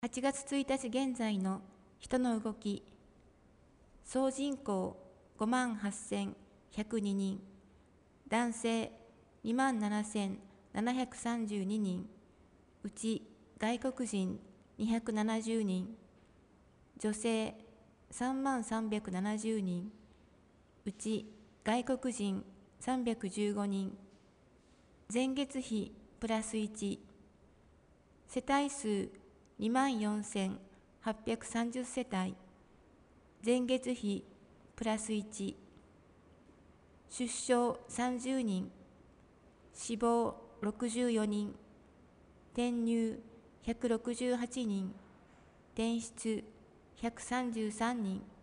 8月1日現在の人の動き、総人口58,102人、男性27,732人、うち外国人270人、女性3370人、うち外国人315人、前月比プラス1、世帯数24,830世帯、前月比プラス1、出生30人、死亡64人、転入168人、転出133人、